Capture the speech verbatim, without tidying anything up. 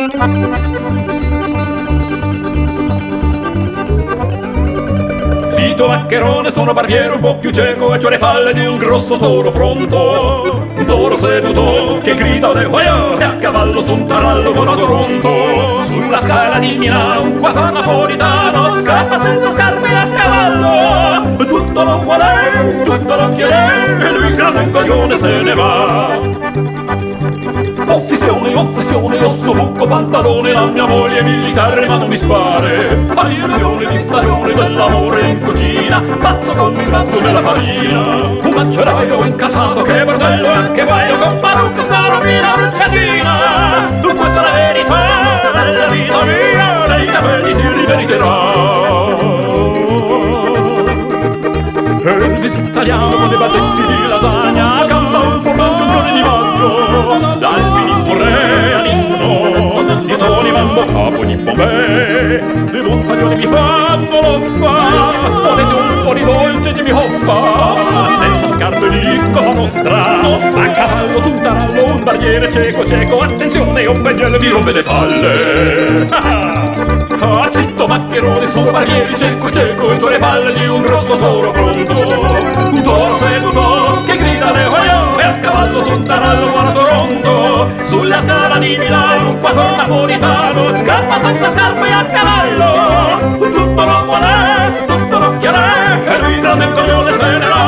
Zitto maccherone, sono barbiere un po' più cieco e c'ho le palle di un grosso toro pronto. Un toro seduto che grida le guaia e a cavallo su un tarallo con a Toronto. Sulla scala di Milano un quasar napolitano scappa senza scarpe a cavallo. Tutto lo vuole, tutto lo chiede e lui grande un coglione se ne va. Ossessione, ossessione, osso, buco, pantalone, la mia moglie è militare ma non mi spare. All'illusione di stagione dell'amore in cucina, pazzo con il mazzo nella farina. Un maceraio incasato, che bordello e che guaio, con parrucca scarabina bruciatina. Questa è la verità della vita mia, dei capelli si riveriterà. Elvis italiano con le basetti di lasagna, campa un formaggio un giorno di maggio. L'alpinismo realismo di Tony Mambo, capo di Bombay. Le monfaglioni mi fanno l'offa, volete un po' di dolce Jimmy Hoffa. Senza scarpe di Cosa Nostra, a cavallo su un tarallo, un barbiere cieco cieco. Attenzione, un pegnello mi rompe le palle. Ah, zitto maccherone, sono barbieri cieco cieco e c'ho le palle di un grosso toro pronto. Un toro seduto che grida le hoio e a cavallo su un tarallo con a Toronto. Sulla scala di Milano un quasar napolitano scappa senza scarpe a cavallo. Tutto lo vuole, tutto lo chiede e lui grande coglione se ne va.